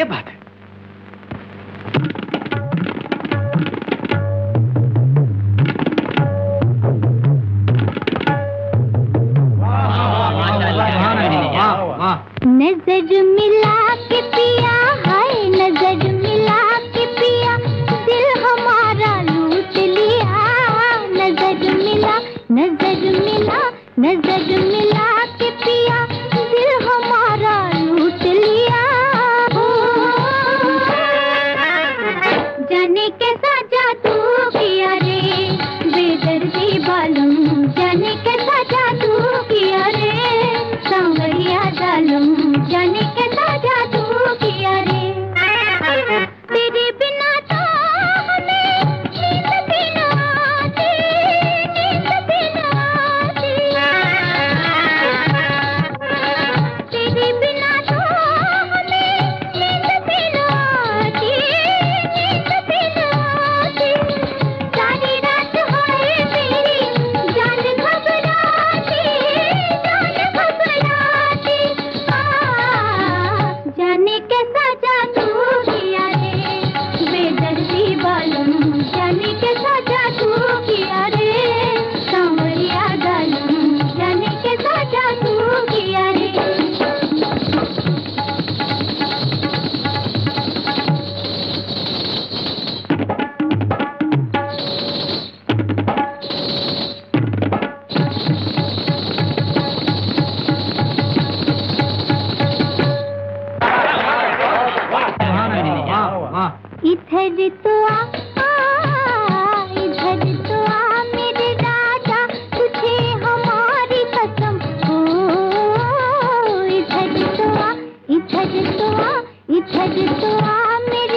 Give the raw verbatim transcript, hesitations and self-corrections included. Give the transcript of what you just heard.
ये बात है। नजर मिला के पिया, हाय नजर मिला के पिया, दिल हमारा लूट लिया। नजर मिला, नजर मिला, नजर मिला के पिया, दिल हमारा लूट लिया। जाने कैसा जादू किया रे बेदर्दी बालम, जाने कैसा जादू किया रे सांवरिया जालम, जाने कैसा जादू किया रे। तेरे बिना तो हमें नींद भी न आती, नींद भी न आती। तेरे बिना तो हमें नींद भी न आती, नींद भी न आती। सारी रात होए मेरी जान घबराती, जान घबराती। जाने कैसा जादू किया रे बेदर्दी बालम, जाने कैसा जादू किया रे सांवरिया जालम, जाने कैसा जादू किया रे। इधर तो आ, आ, इधर तो आ मेरे राजा, तुझे हमारी कसम हो। इधर तो आ, इधर तो आ, इधर तो आ मेरे